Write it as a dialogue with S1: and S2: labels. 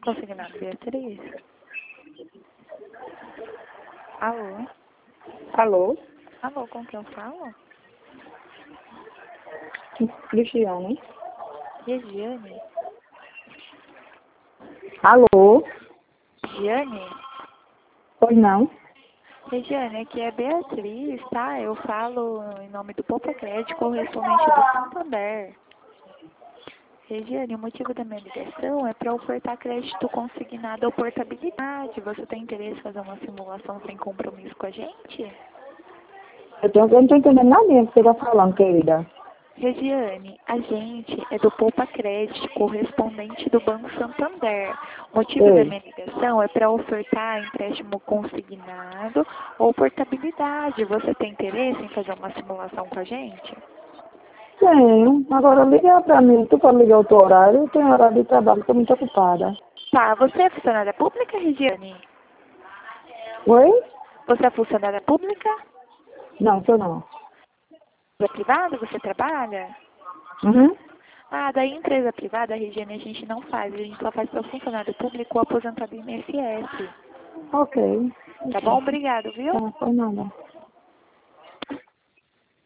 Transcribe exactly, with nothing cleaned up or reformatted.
S1: Consignado Beatriz. Alô?
S2: Alô?
S1: Alô, com quem eu falo?
S2: Cristiane.
S1: Regiane?
S2: Alô?
S1: Regiane?
S2: Pois não?
S1: Regiane, aqui é Beatriz, tá? Eu falo em nome do Poupa Crédito, correspondente do Santander. Regiane, o motivo da minha ligação é para ofertar crédito consignado ou portabilidade. Você tem interesse em fazer uma simulação sem compromisso com a gente?
S2: Eu, tenho, eu não estou entendendo nada do que você está falando, querida.
S1: Regiane, a gente é do Poupa Crédito, correspondente do Banco Santander. O motivo da
S2: Ei.
S1: minha ligação é para ofertar empréstimo consignado ou portabilidade. Você tem interesse em fazer uma simulação com a gente?
S2: Tenho. Agora liga para mim. Tu pode ligar o teu horário? Eu tenho horário de trabalho, estou muito ocupada.
S1: Tá, você é funcionária pública, Regiane?
S2: Oi?
S1: Você é funcionária pública?
S2: Não, sou não.
S1: É privada? Você trabalha?
S2: Uhum.
S1: Ah, daí empresa privada, Regiane, a gente não faz. A gente só faz para funcionário público ou aposentado em I N S S.
S2: Ok.
S1: Tá bom?
S2: Ok.
S1: Obrigado, viu?
S2: Tá, foi nada.